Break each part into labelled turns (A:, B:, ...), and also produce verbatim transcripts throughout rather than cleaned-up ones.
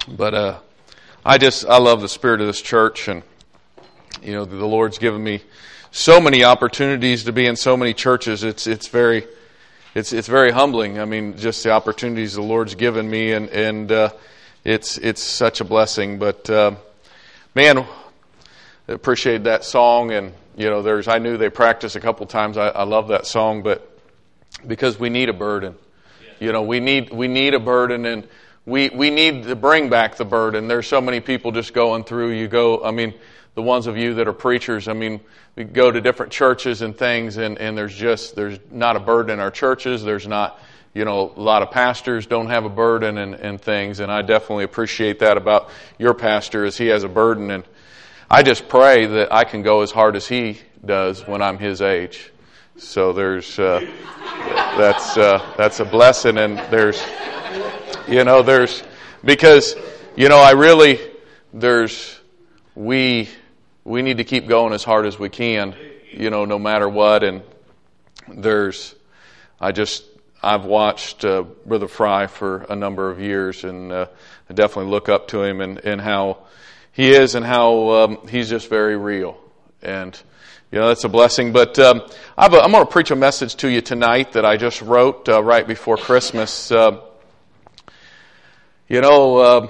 A: But uh, I just, I love the spirit of this church, and, you know, the Lord's given me so many opportunities to be in so many churches. It's it's very, it's it's very humbling. I mean, just the opportunities the Lord's given me, and, and uh, it's it's such a blessing. But, uh, man, I appreciate that song, and, you know, there's, I knew they practiced a couple times. I, I love that song, but because we need a burden. You know, we need we need a burden, and we we need to bring back the burden. There's so many people just going through. You go, I mean, the ones of you that are preachers, I mean, we go to different churches and things, and, and there's just, there's not a burden in our churches. There's not, you know, a lot of pastors don't have a burden and, and things, and I definitely appreciate that about your pastor, as he has a burden, and I just pray that I can go as hard as he does when I'm his age. So there's, uh, that's, uh, that's a blessing, and there's, you know, there's, because, you know, I really, there's, we, we need to keep going as hard as we can, you know, no matter what, and there's, I just, I've watched, uh, Brother Fry for a number of years, and, uh, I definitely look up to him and, and how he is, and how, um, he's just very real, and, you know, that's a blessing. But um, I've a, I'm going to preach a message to you tonight that I just wrote uh, right before Christmas. Uh, you know, uh,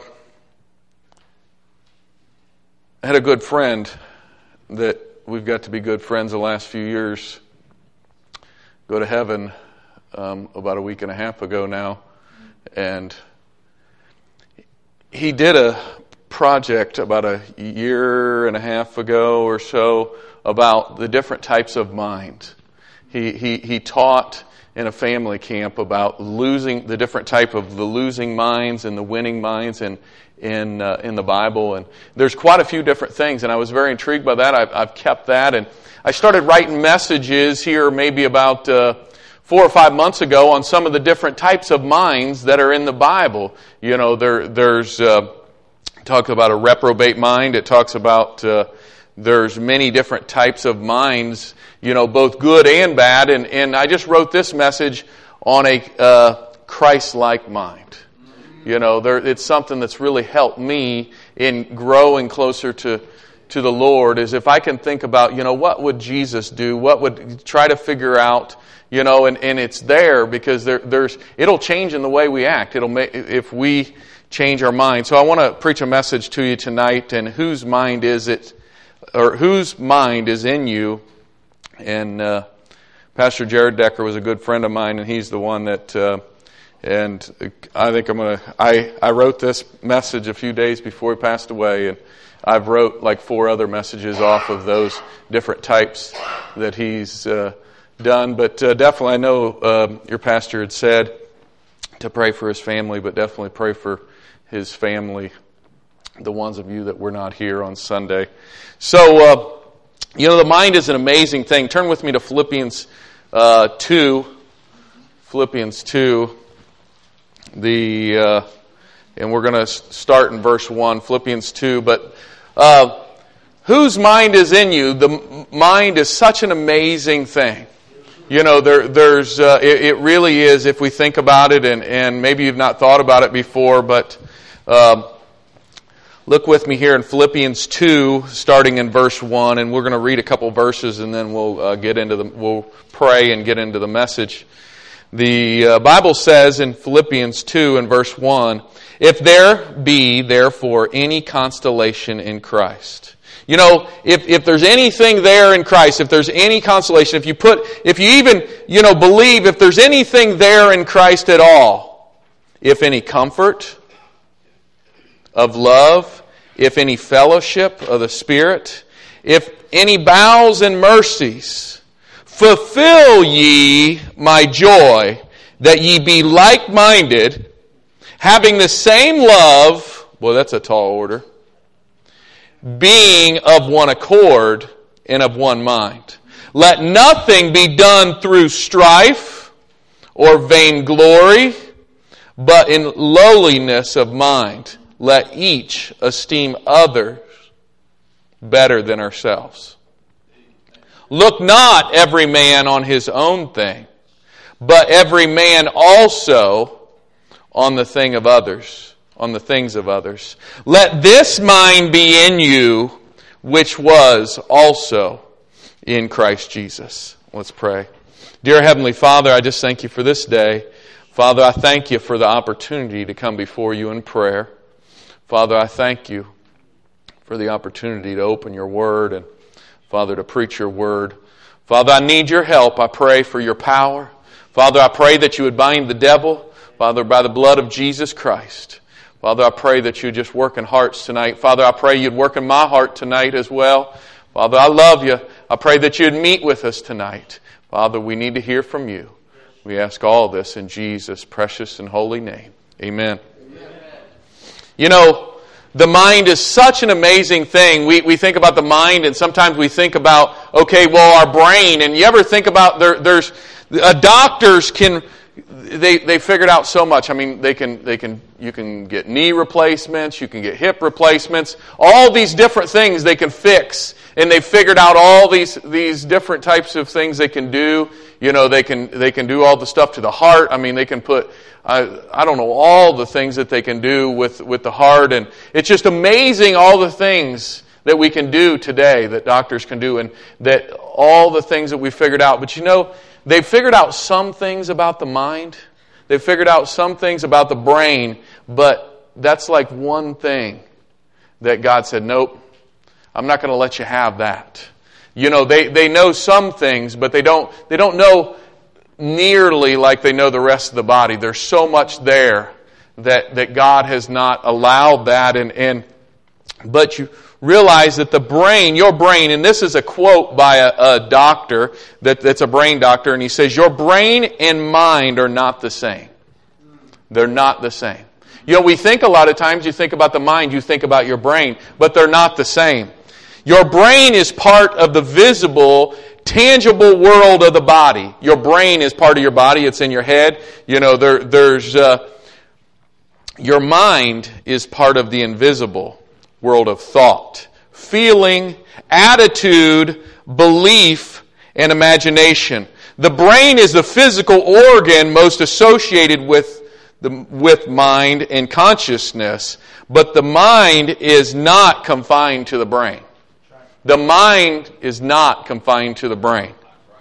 A: I had a good friend that we've got to be good friends the last few years. Go to heaven um, about a week and a half ago now. And he did a project about a year and a half ago or so about the different types of mind. He he he taught in a family camp about losing the different type of the losing minds and the winning minds in in uh, in the Bible, and there's quite a few different things, and I was very intrigued by that. I've, I've kept that, and I started writing messages here maybe about uh, four or five months ago on some of the different types of minds that are in the Bible. You know, there there's uh, talks about a reprobate mind. It talks about uh, There's many different types of minds, you know, both good and bad. And, and I just wrote this message on a uh, Christ-like mind. You know, there, it's something that's really helped me in growing closer to, to the Lord, is if I can think about, you know, what would Jesus do? What would, try to figure out, you know, and, and it's there because there, there's, it'll change in the way we act. It'll make, if we change our mind. So I want to preach a message to you tonight, and whose mind is it? Or whose mind is in you? And uh, Pastor Jared Decker was a good friend of mine, and he's the one that. Uh, and I think I'm gonna. I I wrote this message a few days before he passed away, and I've wrote like four other messages off of those different types that he's uh, done. But uh, definitely, I know uh, your pastor had said to pray for his family, but definitely pray for his family, the ones of you that were not here on Sunday. So, uh, you know, the mind is an amazing thing. Turn with me to Philippians uh, two. Philippians two. The uh, and we're going to start in verse one. Philippians two. But uh, whose mind is in you? The mind is such an amazing thing. You know, there, there's uh, it, it really is. If we think about it, and and maybe you've not thought about it before, but. Um, Look with me here in Philippians two, starting in verse one, and we're going to read a couple verses, and then we'll uh, get into the we'll pray and get into the message. The uh, Bible says in Philippians two and verse one, "If there be therefore any consolation in Christ." You know, if if there's anything there in Christ, if there's any consolation, if you put, if you even, you know, believe, if there's anything there in Christ at all, if any comfort of love, if any fellowship of the Spirit, if any bowels and mercies, fulfill ye my joy, that ye be like-minded, having the same love, well, that's a tall order, being of one accord and of one mind. Let nothing be done through strife or vainglory, but in lowliness of mind. Let each esteem others better than ourselves. Look not every man on his own thing, but every man also on the thing of others. on the things of others. Let this mind be in you, which was also in Christ Jesus. Let's pray. Dear Heavenly Father, I just thank you for this day. Father, I thank you for the opportunity to come before you in prayer. Father, I thank you for the opportunity to open your word and, Father, to preach your word. Father, I need your help. I pray for your power. Father, I pray that you would bind the devil, Father, by the blood of Jesus Christ. Father, I pray that you would just work in hearts tonight. Father, I pray you'd work in my heart tonight as well. Father, I love you. I pray that you'd meet with us tonight. Father, we need to hear from you. We ask all this in Jesus' precious and holy name. Amen. Amen. You know, the mind is such an amazing thing. We we think about the mind, and sometimes we think about, okay, well, our brain. And you ever think about there? There's uh, doctors can they they figured out so much. I mean, they can they can you can get knee replacements, you can get hip replacements, all these different things they can fix, and they figured out all these these different types of things they can do. You know, they can they can do all the stuff to the heart. I mean, they can put I I don't know all the things that they can do with with the heart, and it's just amazing all the things that we can do today that doctors can do, and that all the things that we figured out. But you know, they've figured out some things about the mind. They've figured out some things about the brain, but that's like one thing that God said, nope, I'm not going to let you have that. You know, they, they know some things, but they don't they don't know nearly like they know the rest of the body. There's so much there that, that God has not allowed that. And, and but you realize that the brain, your brain, and this is a quote by a, a doctor that, that's a brain doctor, and he says, your brain and mind are not the same. They're not the same. You know, we think a lot of times, you think about the mind, you think about your brain, but they're not the same. Your brain is part of the visible, tangible world of the body. Your brain is part of your body. It's in your head. You know, there, there's uh, your mind is part of the invisible world of thought, feeling, attitude, belief, and imagination. The brain is the physical organ most associated with the with mind and consciousness, but the mind is not confined to the brain. The mind is not confined to the brain.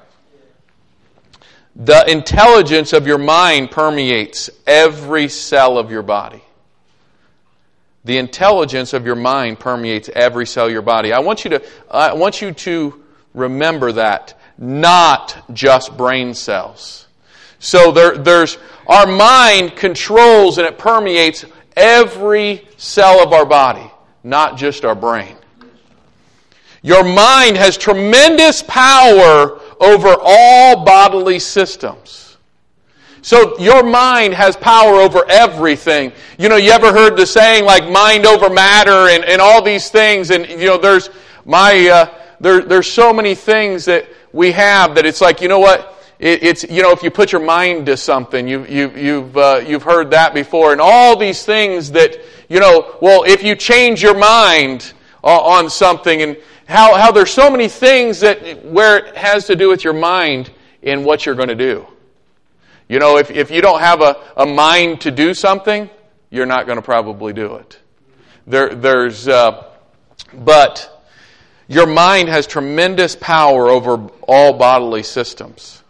A: The intelligence of your mind permeates every cell of your body. The intelligence of your mind permeates every cell of your body. I want you to, I want you to remember that, not just brain cells. So there, there's our mind controls and it permeates every cell of our body, not just our brain. Your mind has tremendous power over all bodily systems. So your mind has power over everything. You know, you ever heard the saying like mind over matter and, and all these things? And, you know, there's my uh, there there's so many things that we have that it's like, you know what? It, it's, you know, if you put your mind to something, you, you, you've uh, you've heard that before. And all these things that, you know, well, if you change your mind on something, and how, how there's so many things that where it has to do with your mind in what you're going to do. You know, if, if you don't have a, a mind to do something, you're not going to probably do it. There, there's, uh, but your mind has tremendous power over all bodily systems.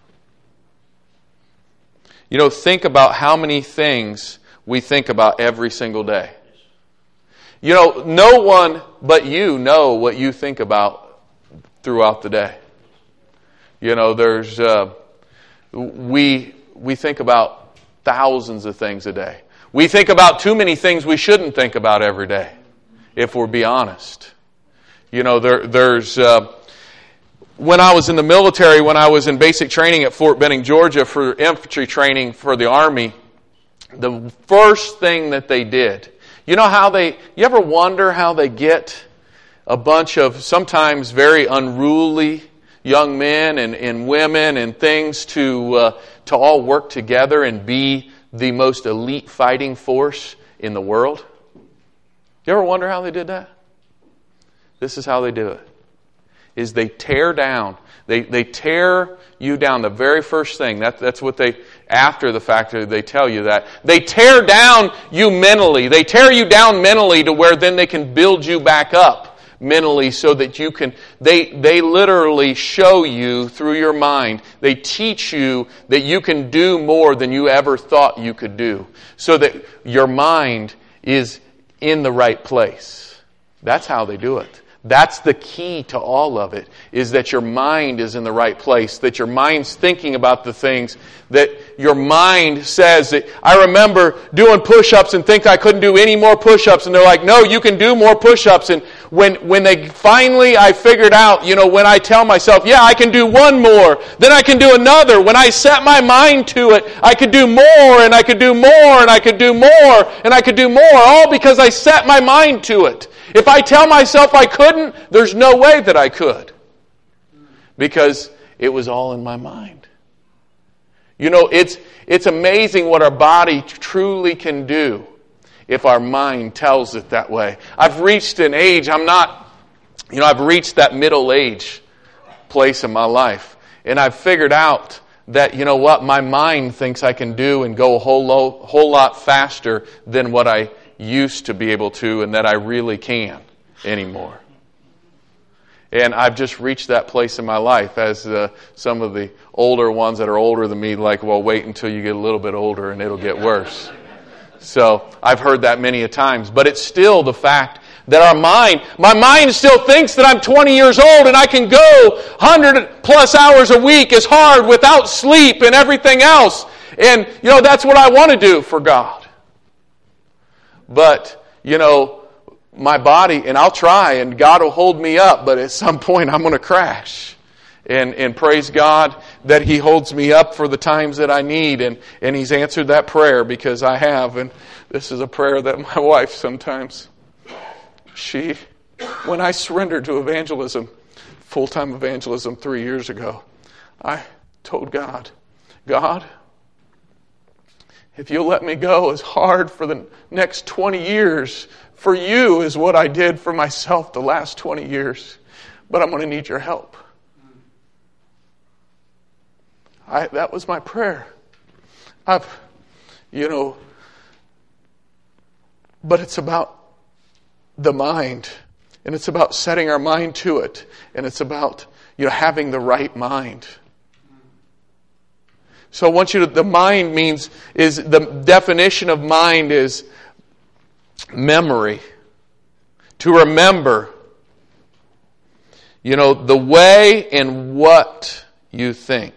A: You know, think about how many things we think about every single day. You know, no one but you know what you think about throughout the day. You know, there's uh, we we think about thousands of things a day. We think about too many things we shouldn't think about every day, if we're be honest. You know, there there's uh, when I was in the military, when I was in basic training at Fort Benning, Georgia, for infantry training for the Army, the first thing that they did. You know how they, you ever wonder how they get a bunch of sometimes very unruly young men and, and women and things to uh, to all work together and be the most elite fighting force in the world? You ever wonder how they did that? This is how they do it. is they tear down. They they tear you down. The very first thing. That, that's what they, after the fact, they tell you that. They tear down you mentally. They tear you down mentally to where then they can build you back up mentally so that you can, they, they literally show you through your mind. They teach you that you can do more than you ever thought you could do. So that your mind is in the right place. That's how they do it. That's the key to all of it, is that your mind is in the right place, that your mind's thinking about the things, that your mind says that, I remember doing push-ups and think I couldn't do any more push-ups, and they're like, no, you can do more push-ups. And when, when they finally, I figured out, you know, when I tell myself, yeah, I can do one more, then I can do another. When I set my mind to it, I could do more, and I could do more, and I could do more, and I could do more, all because I set my mind to it. If I tell myself I couldn't, there's no way that I could. Because it was all in my mind. You know, it's it's amazing what our body truly can do if our mind tells it that way. I've reached an age, I'm not, you know, I've reached that middle age place in my life. And I've figured out that, you know what, my mind thinks I can do and go a whole, lo- whole lot faster than what I used to be able to, and that I really can anymore. And I've just reached that place in my life, as uh, some of the older ones that are older than me, like, well, wait until you get a little bit older and it'll get worse. So I've heard that many a times. But it's still the fact that our mind, my mind still thinks that I'm twenty years old and I can go one hundred plus hours a week as hard without sleep and everything else. And, you know, that's what I want to do for God. But, you know, my body, and I'll try, and God will hold me up, but at some point I'm going to crash. And and praise God that He holds me up for the times that I need, and, and He's answered that prayer, because I have. And this is a prayer that my wife sometimes, she, when I surrendered to evangelism, full-time evangelism three years ago, I told God, God, if you'll let me go as hard for the next twenty years, for you is what I did for myself the last twenty years. But I'm going to need your help. I, that was my prayer. I've, you know, but it's about the mind. And it's about setting our mind to it. And it's about, you know, having the right mind. So I want you to, the mind means, is the definition of mind is memory. To remember. You know, the way and what you think.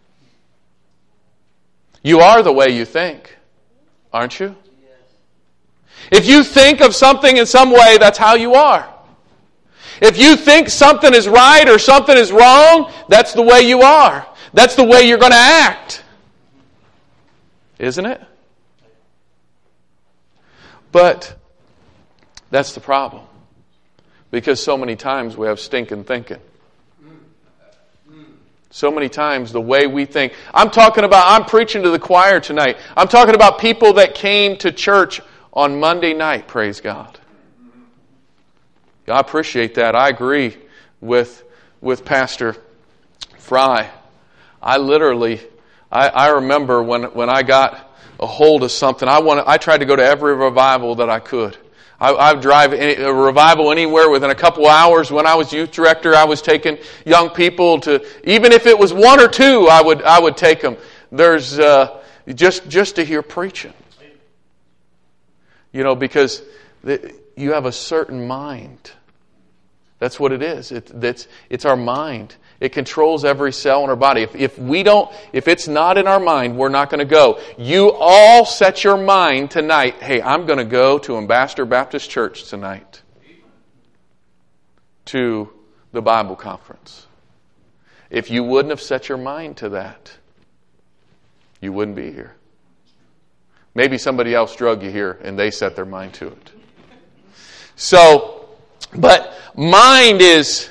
A: You are the way you think, aren't you? If you think of something in some way, that's how you are. If you think something is right or something is wrong, that's the way you are. That's the way you're going to act. Isn't it? But that's the problem. Because so many times we have stinking thinking. So many times the way we think. I'm talking about, I'm preaching to the choir tonight. I'm talking about people that came to church on Monday night, praise God. I appreciate that. I agree with, with Pastor Fry. I literally... I, I remember when, when I got a hold of something, I wanted, I tried to go to every revival that I could. I, I would drive any, a revival anywhere within a couple hours. When I was youth director, I was taking young people to, even if it was one or two, I would I would take them. There's uh, just just to hear preaching. You know, because the, you have a certain mind. That's what it is. It, that's, it's our mind. It controls every cell in our body. If, if we don't, if it's not in our mind, we're not going to go. You all set your mind tonight. Hey, I'm going to go to Ambassador Baptist Church tonight. To the Bible conference. If you wouldn't have set your mind to that, you wouldn't be here. Maybe somebody else drug you here and they set their mind to it. So, but mind is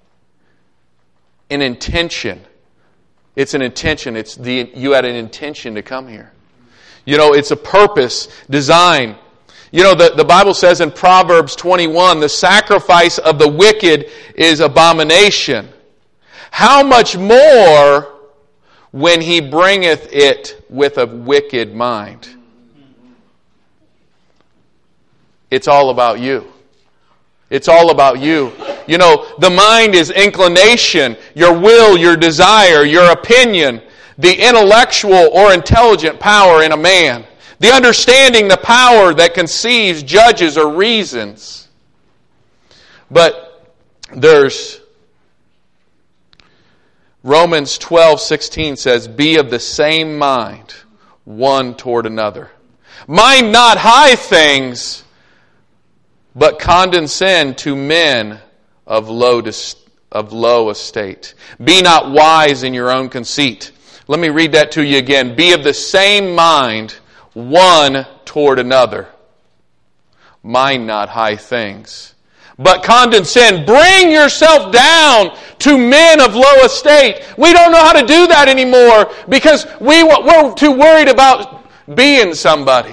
A: an intention. It's an intention. It's the you had an intention to come here. You know, it's a purpose, design. You know, the, the Bible says in Proverbs twenty-one, the sacrifice of the wicked is abomination. How much more when he bringeth it with a wicked mind? It's all about you. It's all about you. You know, the mind is inclination, your will, your desire, your opinion, the intellectual or intelligent power in a man. The understanding, the power that conceives, judges, or reasons. But there's Romans twelve sixteen says, be of the same mind, one toward another. Mind not high things, but condescend to men of low, of low estate. Be not wise in your own conceit. Let me read that to you again. Be of the same mind, one toward another. Mind not high things, but condescend. Bring yourself down to men of low estate. We don't know how to do that anymore because we, we're too worried about being somebody.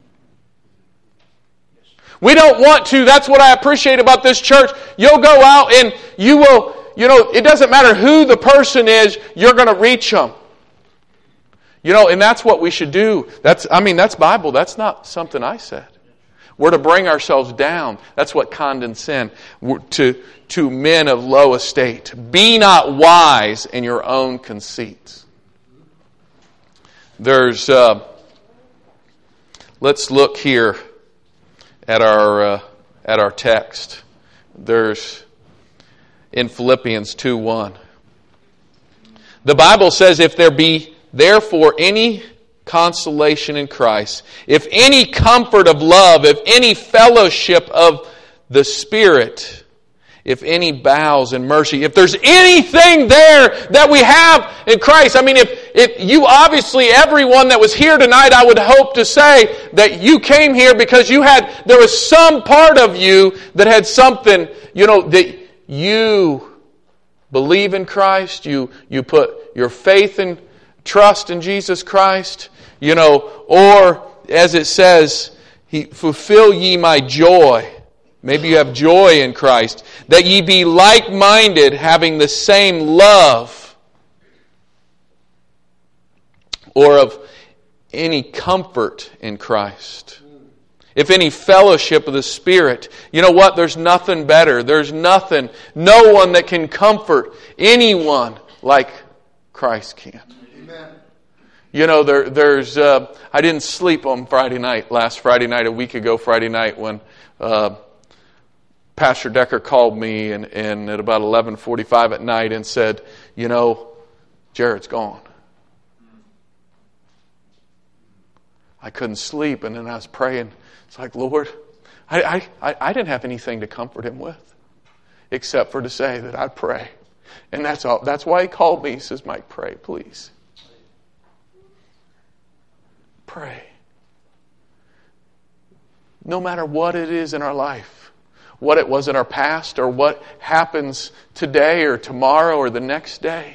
A: We don't want to. That's what I appreciate about this church. You'll go out and you will, you know, it doesn't matter who the person is, you're going to reach them. You know, and that's what we should do. That's, I mean, that's Bible. That's not something I said. We're to bring ourselves down. That's what condescend to, to men of low estate. Be not wise in your own conceits. There's, uh, let's look here at our uh, at our text. There's in Philippians two one. The Bible says, if there be therefore any consolation in Christ, if any comfort of love, if any fellowship of the Spirit, if any bowels and mercy, if there's anything there that we have in Christ. I mean, if, if you obviously, everyone that was here tonight, I would hope to say that you came here because you had, there was some part of you that had something, you know, that you believe in Christ, you, you put your faith and trust in Jesus Christ, you know, or as it says, He fulfill ye my joy. Maybe you have joy in Christ. That ye be like-minded, having the same love. Or of any comfort in Christ. If any fellowship of the Spirit. You know what? There's nothing better. There's nothing, no one that can comfort anyone like Christ can. Amen. You know, there, there's, uh, I didn't sleep on Friday night, last Friday night, a week ago Friday night when uh, Pastor Decker called me and, and at about eleven forty-five at night and said, you know, Jared's gone. I couldn't sleep, and then I was praying. It's like, Lord, I, I, I didn't have anything to comfort him with except for to say that I'd pray. And that's all. That's why he called me. He says, Mike, pray, please. Pray. No matter what it is in our life, what it was in our past or what happens today or tomorrow or the next day,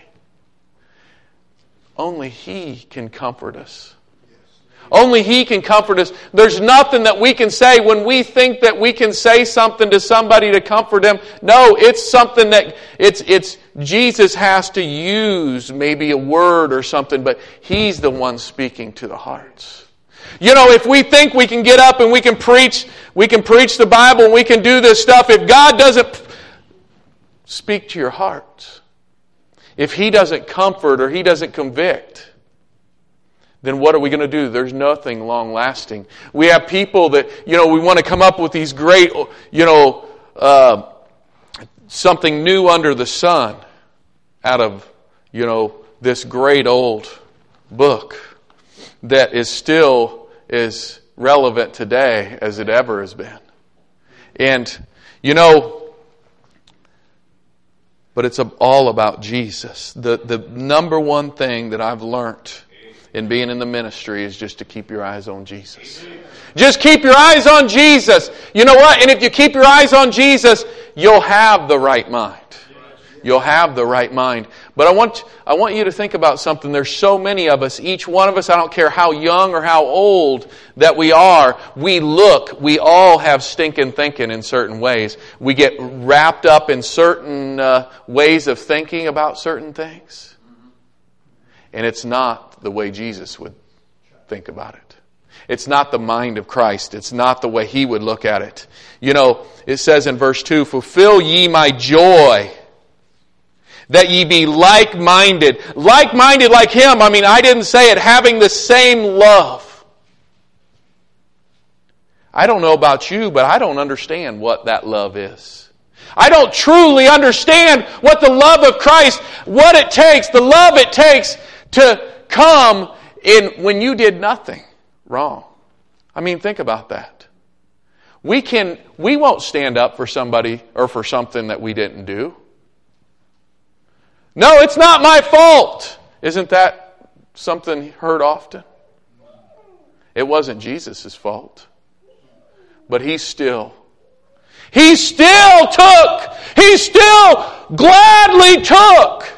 A: only He can comfort us. Only He can comfort us. There's nothing that we can say when we think that we can say something to somebody to comfort them. No, it's something that it's it's Jesus has to use maybe a word or something, but He's the one speaking to the hearts. You know, if we think we can get up and we can preach, we can preach the Bible and we can do this stuff, if God doesn't speak to your heart, if He doesn't comfort or He doesn't convict, then what are we going to do? There's nothing long-lasting. We have people that, you know, we want to come up with these great, you know, uh, something new under the sun out of, you know, this great old book that is still as relevant today as it ever has been. And, you know, but it's all about Jesus. The, the number one thing that I've learned in being in the ministry is just to keep your eyes on Jesus. Just keep your eyes on Jesus. You know what? And if you keep your eyes on Jesus, you'll have the right mind. You'll have the right mind. But I want, I want you to think about something. There's so many of us, each one of us, I don't care how young or how old that we are, we look, we all have stinking thinking in certain ways. We get wrapped up in certain uh, ways of thinking about certain things. And it's not the way Jesus would think about it. It's not the mind of Christ. It's not the way He would look at it. You know, it says in verse two, fulfill ye my joy, that ye be like-minded. Like-minded like Him. I mean, I didn't say it. Having the same love. I don't know about you, but I don't understand what that love is. I don't truly understand what the love of Christ, what it takes, the love it takes to come in when you did nothing wrong. I mean, think about that. We can, we won't stand up for somebody or for something that we didn't do. No, it's not my fault. Isn't that something heard often? It wasn't Jesus' fault. But He still, He still took, He still gladly took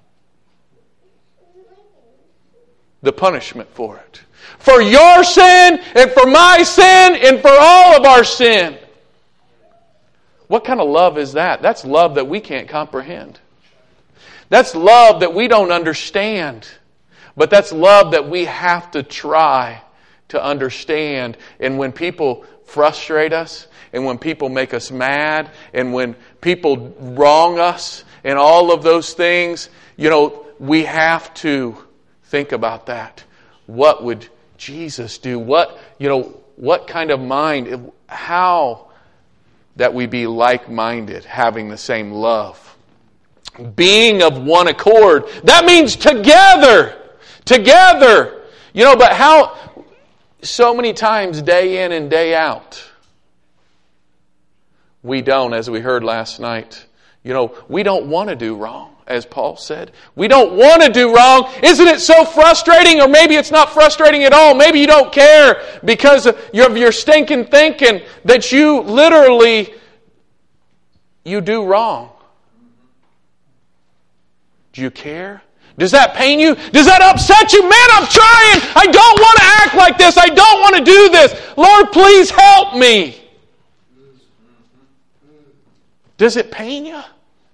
A: the punishment for it. For your sin and for my sin and for all of our sin. What kind of love is that? That's love that we can't comprehend. That's love that we don't understand. But that's love that we have to try to understand. And when people frustrate us, and when people make us mad, and when people wrong us, and all of those things, you know, we have to think about that. What would Jesus do? What, you know, what kind of mind? How that we be like-minded, having the same love. Being of one accord. That means together. Together. You know, but how, so many times day in and day out, we don't, as we heard last night, you know, we don't want to do wrong, as Paul said. We don't want to do wrong. Isn't it so frustrating? Or maybe it's not frustrating at all. Maybe you don't care because of your, your stinking thinking that you literally, you do wrong. Do you care? Does that pain you? Does that upset you? Man, I'm trying. I don't want to act like this. I don't want to do this. Lord, please help me. Does it pain you?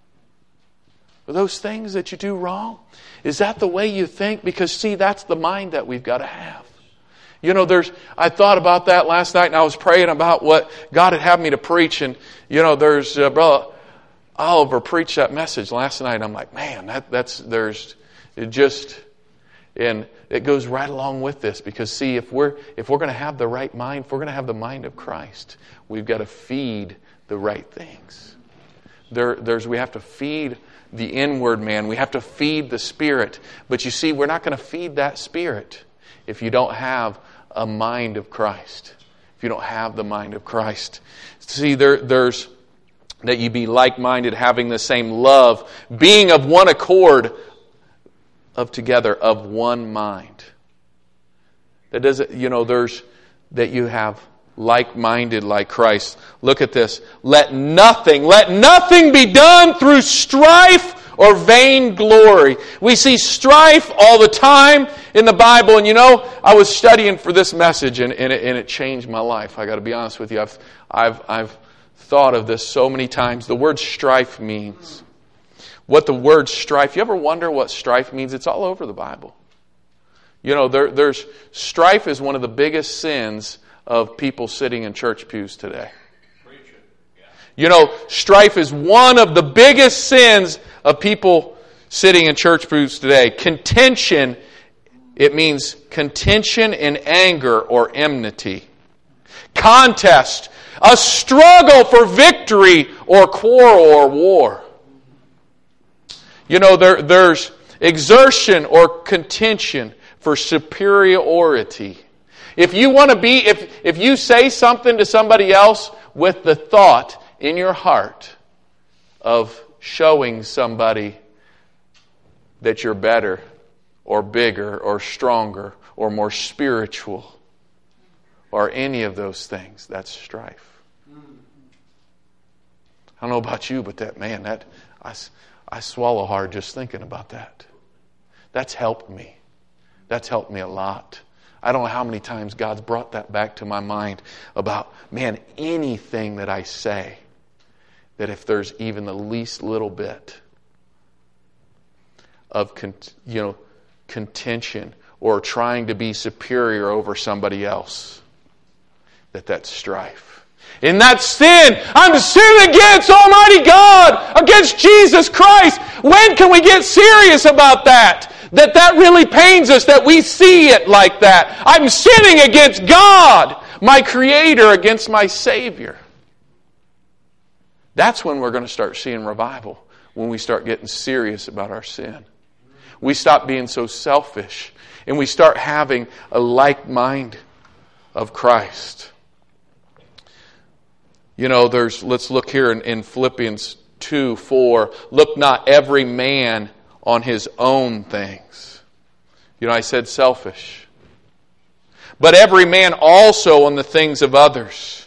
A: Are those things that you do wrong? Is that the way you think? Because see, that's the mind that we've got to have. You know, there's, I thought about that last night and I was praying about what God had had me to preach. And, you know, there's, uh, Brother Oliver preached that message last night. I'm like, man, that, that's, there's, it just, and it goes right along with this. Because see, if we're, if we're going to have the right mind, if we're going to have the mind of Christ, we've got to feed the right things. There, there's, we have to feed the inward man. We have to feed the Spirit. But you see, we're not going to feed that Spirit if you don't have a mind of Christ. If you don't have the mind of Christ. See, there, there's that you be like-minded, having the same love, being of one accord, of together, of one mind. That doesn't, you know, there's that you have like-minded like Christ. Look at this. Let nothing, let nothing be done through strife or vain glory. We see strife all the time in the Bible. And you know, I was studying for this message and, and, it, and it changed my life. I got to be honest with you. I've, I've, I've thought of this so many times. The word strife means. What the word strife, you ever wonder what strife means? It's all over the Bible. You know, there, there's strife is one of the biggest sins of people sitting in church pews today. You know, strife is one of the biggest sins of people sitting in church pews today. Contention, it means contention and anger or enmity. Contest, a struggle for victory or quarrel or war. You know, there, there's exertion or contention for superiority. If you want to be, if, if you say something to somebody else with the thought in your heart of showing somebody that you're better or bigger or stronger or more spiritual or any of those things, that's strife. I don't know about you, but that, man, that I, I swallow hard just thinking about that. That's helped me. That's helped me a lot. I don't know how many times God's brought that back to my mind about, man, anything that I say, that if there's even the least little bit of, you know, contention or trying to be superior over somebody else, that that's strife. In that sin, I'm sin against Almighty God, against Jesus Christ. When can we get serious about that? That that really pains us, that we see it like that. I'm sinning against God, my Creator, against my Savior. That's when we're going to start seeing revival, when we start getting serious about our sin. We stop being so selfish, and we start having a like mind of Christ. You know, there's, let's look here in, in Philippians two four. Look not every man on his own things. You know, I said selfish. But every man also on the things of others.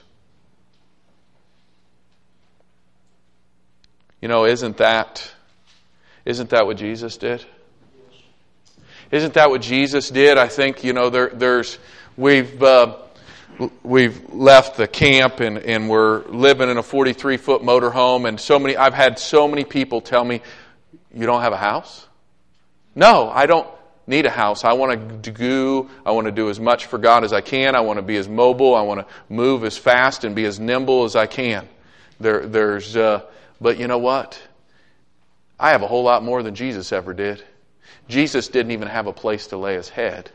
A: You know, isn't that, isn't that what Jesus did? Isn't that what Jesus did? I think, you know, there, there's, we've, uh, we've left the camp and, and we're living in a forty-three foot motorhome, and so many, I've had so many people tell me, you don't have a house? No, I don't need a house. I want to do, I want to do as much for God as I can. I want to be as mobile. I want to move as fast and be as nimble as I can. There, there's, uh, but you know what? I have a whole lot more than Jesus ever did. Jesus didn't even have a place to lay his head.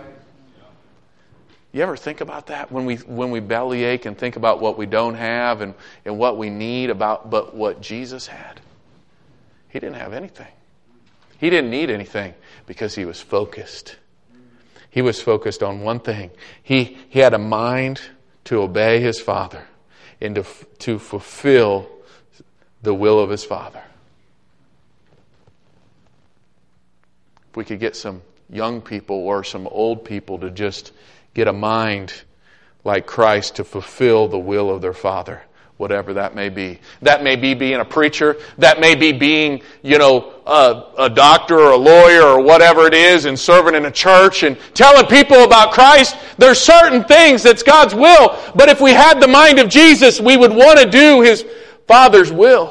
A: You ever think about that when we when we bellyache and think about what we don't have and, and what we need about but what Jesus had? He didn't have anything. He didn't need anything because he was focused. He was focused on one thing. He he had a mind to obey his Father and to to fulfill the will of his Father. If we could get some young people or some old people to just get a mind like Christ to fulfill the will of their Father, whatever that may be. That may be being a preacher. That may be being, you know, a, a doctor or a lawyer or whatever it is, and serving in a church and telling people about Christ. There's certain things that's God's will. But if we had the mind of Jesus, we would want to do his Father's will.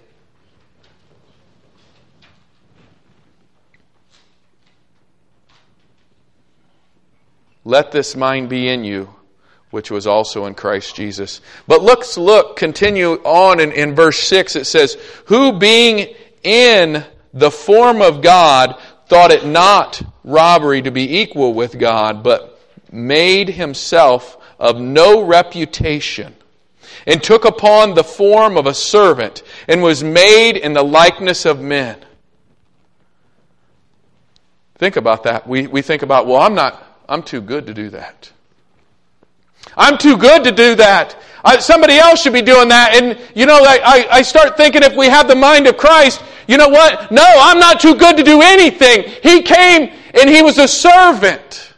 A: Let this mind be in you, which was also in Christ Jesus. But let's look, continue on in, in verse six. It says, who being in the form of God, thought it not robbery to be equal with God, but made himself of no reputation, and took upon the form of a servant, and was made in the likeness of men. Think about that. We, we think about, well, I'm not... I'm too good to do that. I'm too good to do that. I, somebody else should be doing that. And, you know, I, I, I start thinking if we have the mind of Christ, you know what? No, I'm not too good to do anything. He came and he was a servant.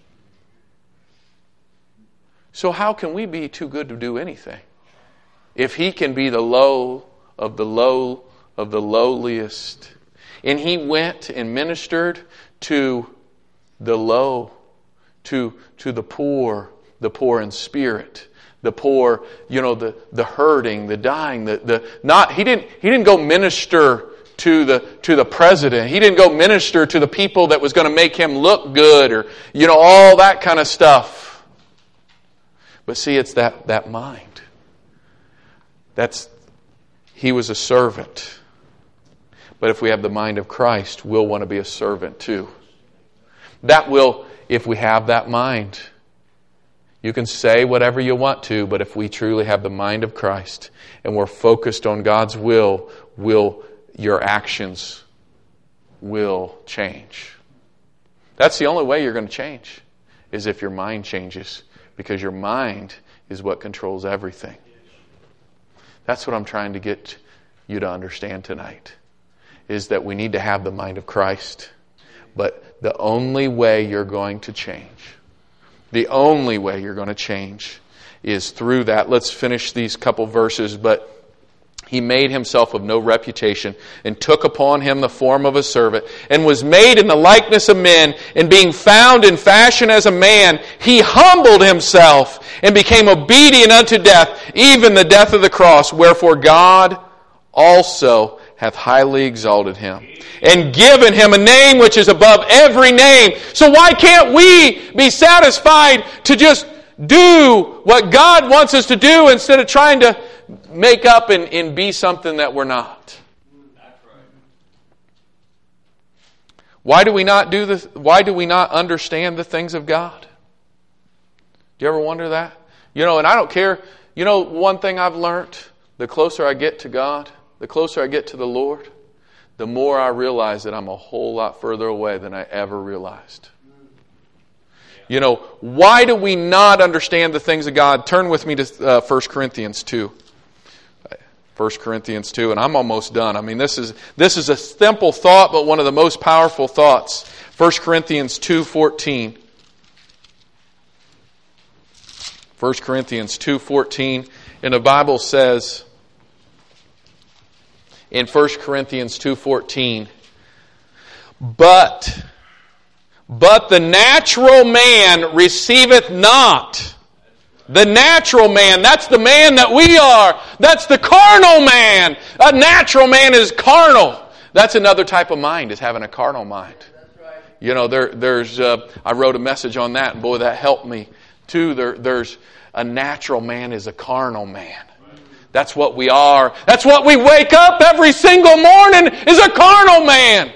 A: So how can we be too good to do anything? If he can be the low of the low of the lowliest. And he went and ministered to the low. To, to the poor, the poor in spirit, the poor, you know, the, the hurting, the dying, the, the not he didn't he didn't go minister to the to the president. He didn't go minister to the people that was going to make him look good, or, you know, all that kind of stuff. But see, it's that, that mind. That's he was a servant. But if we have the mind of Christ, we'll want to be a servant too. That will, if we have that mind, you can say whatever you want to, but if we truly have the mind of Christ and we're focused on God's will, will your actions will change. That's the only way you're going to change, is if your mind changes, because your mind is what controls everything. That's what I'm trying to get you to understand tonight, is that we need to have the mind of Christ. But the only way you're going to change, the only way you're going to change is through that. Let's finish these couple verses. But He made himself of no reputation, and took upon him the form of a servant, and was made in the likeness of men, and being found in fashion as a man, he humbled himself, and became obedient unto death, even the death of the cross. Wherefore God also hath highly exalted him, and given him a name which is above every name. So why can't we be satisfied to just do what God wants us to do instead of trying to make up and, and be something that we're not?
B: That's right.
A: Why do we not do this? Why do we not understand the things of God? Do you ever wonder that? You know, and I don't care. You know, one thing I've learned, the closer I get to God, the closer I get to the Lord, the more I realize that I'm a whole lot further away than I ever realized. You know, why do we not understand the things of God? Turn with me to uh, First Corinthians two. First Corinthians two, and I'm almost done. I mean, this is this is a simple thought, but one of the most powerful thoughts. First Corinthians two fourteen. First Corinthians two fourteen, and the Bible says in First Corinthians two fourteen, but but the natural man receiveth not. The natural man, that's the man that we are. That's the carnal man. A natural man is carnal. That's another type of mind, is having a carnal mind. You know, there, there's. Uh, I wrote a message on that, and boy, that helped me too. There, there's a natural man is a carnal man. That's what we are. That's what we wake up every single morning, is a carnal man.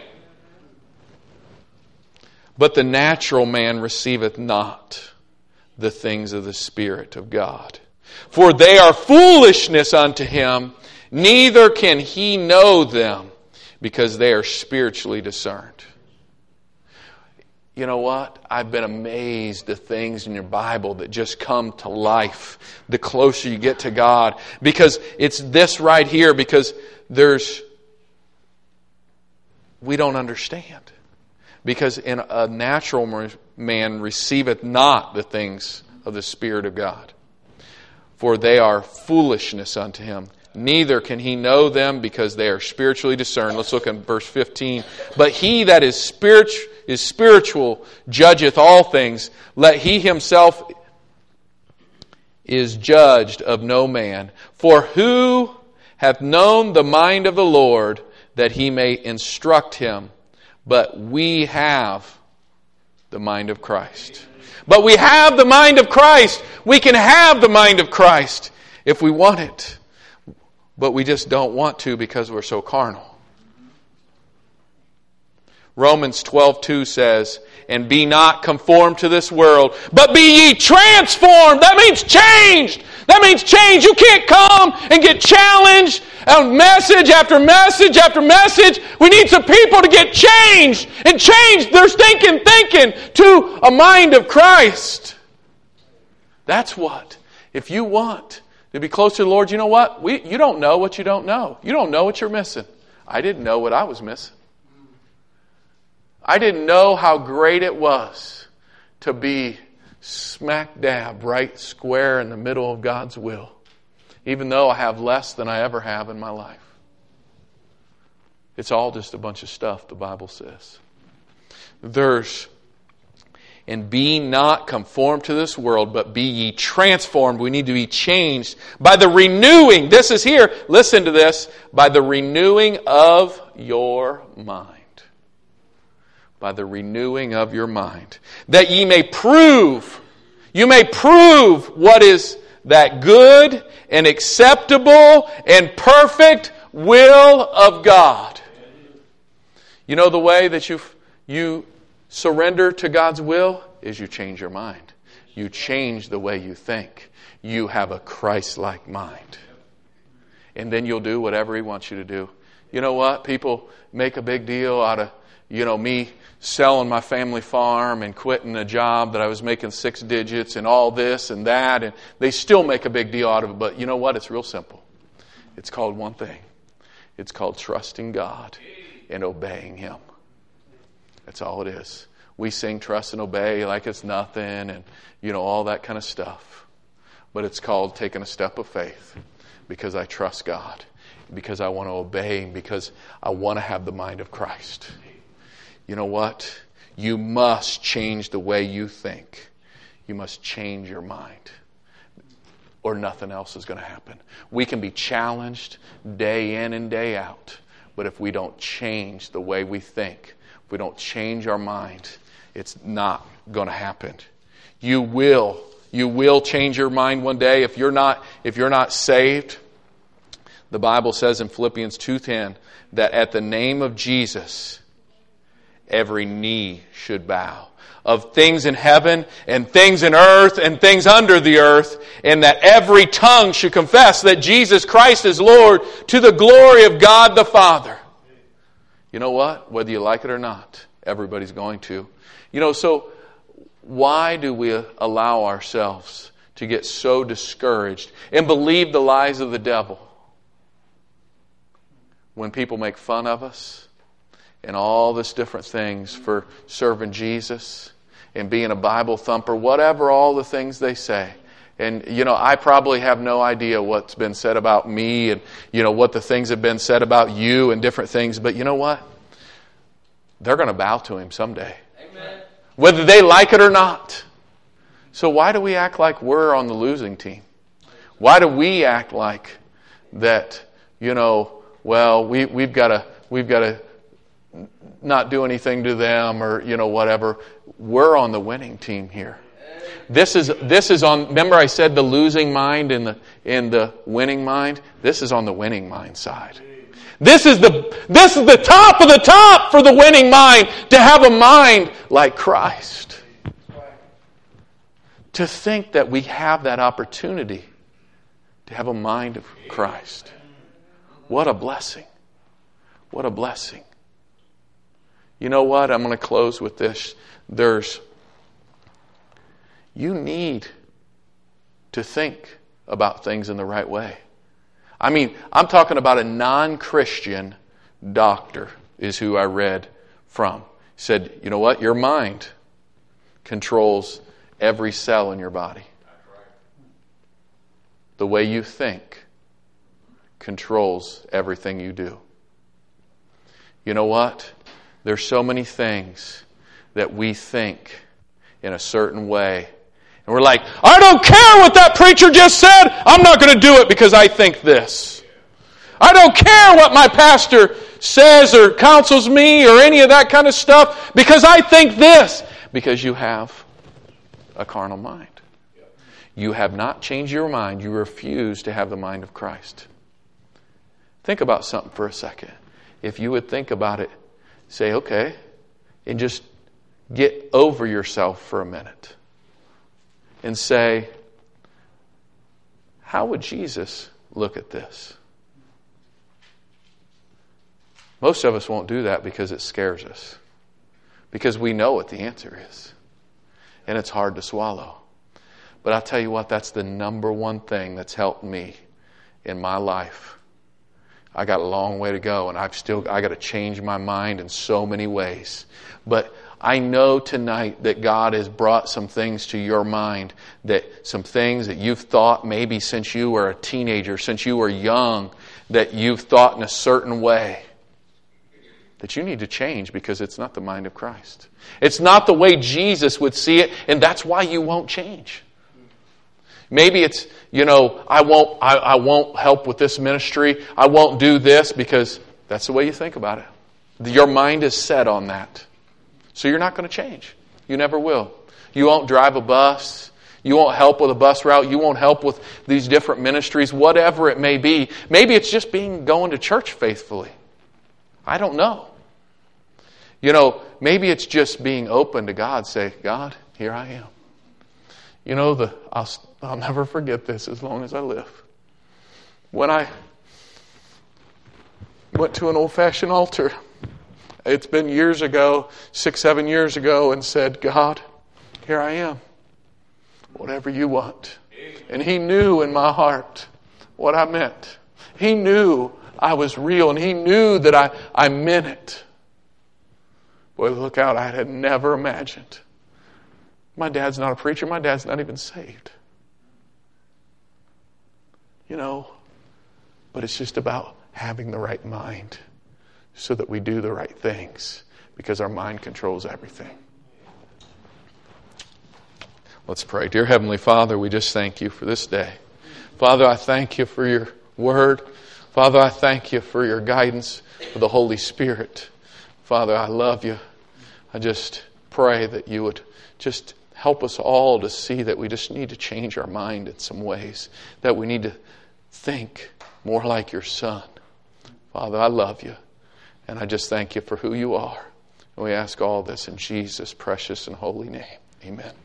A: But the natural man receiveth not the things of the Spirit of God, for they are foolishness unto him, neither can he know them, because they are spiritually discerned. You know what? I've been amazed at things in your Bible that just come to life the closer you get to God. Because it's this right here, because there's, we don't understand. Because in a natural man receiveth not the things of the Spirit of God, for they are foolishness unto him. Neither can he know them, because they are spiritually discerned. Let's look at verse fifteen. But he that is spirit is spiritual judgeth all things. Let he himself is judged of no man. For who hath known the mind of the Lord, that he may instruct him? But we have the mind of Christ. But we have the mind of Christ. We can have the mind of Christ if we want it. But we just don't want to, because we're so carnal. Romans twelve two says, and be not conformed to this world, but be ye transformed. That means changed. That means change. You can't come and get challenged and message after message after message. We need some people to get changed and change their thinking, thinking to a mind of Christ. That's what. If you want to be close to the Lord, you know what? We, you don't know what you don't know. You don't know what you're missing. I didn't know what I was missing. I didn't know how great it was to be smack dab, right square in the middle of God's will, even though I have less than I ever have in my life. It's all just a bunch of stuff, the Bible says. There's, and be not conformed to this world, but be ye transformed. We need to be changed by the renewing. This is here. Listen to this. By the renewing of your mind. By the renewing of your mind. That ye may prove, you may prove what is that good and acceptable and perfect will of God. You know the way that you you surrender to God's will is you change your mind. You change the way you think. You have a Christ-like mind. And then you'll do whatever He wants you to do. You know what? People make a big deal out of, you know, me selling my family farm and quitting a job that I was making six digits and all this and that. And they still make a big deal out of it. But you know what? It's real simple. It's called one thing. It's called trusting God and obeying Him. That's all it is. We sing trust and obey like it's nothing and, you know, all that kind of stuff. But it's called taking a step of faith. because I trust God, because I want to obey Him, because I want to have the mind of Christ. You know what? You must change the way you think. You must change your mind, or nothing else is going to happen. We can be challenged day in and day out, but if we don't change the way we think, if we don't change our mind, it's not going to happen. You will, you will change your mind one day. If you're not, if you're not saved, the Bible says in Philippians two ten that at the name of Jesus, every knee should bow, of things in heaven and things in earth and things under the earth, and that every tongue should confess that Jesus Christ is Lord, to the glory of God the Father. You know what? Whether you like it or not, everybody's going to. You know, so why do we allow ourselves to get so discouraged and believe the lies of the devil when people make fun of us and all this different things for serving Jesus and being a Bible thumper, whatever all the things they say? And, you know, I probably have no idea what's been said about me and, you know, what the things have been said about you and different things. But you know what? They're going to bow to Him someday. Amen. Whether they like it or not. So why do we act like we're on the losing team? Why do we act like that, you know, well, we, we've got to, we've got to not do anything to them or, you know, whatever. We're on the winning team here. This is this is on. Remember, I said the losing mind and the in the winning mind. This is on the winning mind side. This is the this is the top of the top for the winning mind, to have a mind like Christ. To think that we have that opportunity to have a mind of Christ. What a blessing! What a blessing! You know what? I'm going to close with this. There's You need to think about things in the right way. I mean, I'm talking about a non-Christian doctor is who I read from. He said, you know what? Your mind controls every cell in your body. The way you think controls everything you do. You know what? There's so many things that we think in a certain way. And we're like, I don't care what that preacher just said. I'm not going to do it because I think this. I don't care what my pastor says or counsels me or any of that kind of stuff because I think this. Because you have a carnal mind. You have not changed your mind. You refuse to have the mind of Christ. Think about something for a second. If you would think about it, say, okay, and just get over yourself for a minute. And say, how would Jesus look at this? Most of us won't do that because it scares us. Because we know what the answer is. And it's hard to swallow. But I'll tell you what, that's the number one thing that's helped me in my life. I got a long way to go, and I've still I got to change my mind in so many ways. But I know tonight that God has brought some things to your mind, that some things that you've thought maybe since you were a teenager, since you were young, that you've thought in a certain way, that you need to change because it's not the mind of Christ. It's not the way Jesus would see it, and that's why you won't change. Maybe it's, you know, I won't, I, I won't help with this ministry. I won't do this because that's the way you think about it. Your mind is set on that. So you're not going to change. You never will. You won't drive a bus. You won't help with a bus route. You won't help with these different ministries, whatever it may be. Maybe it's just being going to church faithfully. I don't know. You know, maybe it's just being open to God. Say, God, here I am. You know, the I'll, I'll never forget this as long as I live. When I went to an old-fashioned altar, it's been years ago, six, seven years ago, and said, God, here I am. Whatever you want. And He knew in my heart what I meant. He knew I was real, and He knew that I, I meant it. Boy, look out, I had never imagined. My dad's not a preacher. My dad's not even saved. You know, But it's just about having the right mind so that we do the right things, because our mind controls everything. Let's pray. Dear Heavenly Father, we just thank you for this day. Father, I thank you for your word. Father, I thank you for your guidance, for the Holy Spirit. Father, I love you. I just pray that you would just help us all to see that we just need to change our mind in some ways, that we need to think more like your Son. Father, I love you, and I just thank you for who you are. And we ask all this in Jesus' precious and holy name. Amen.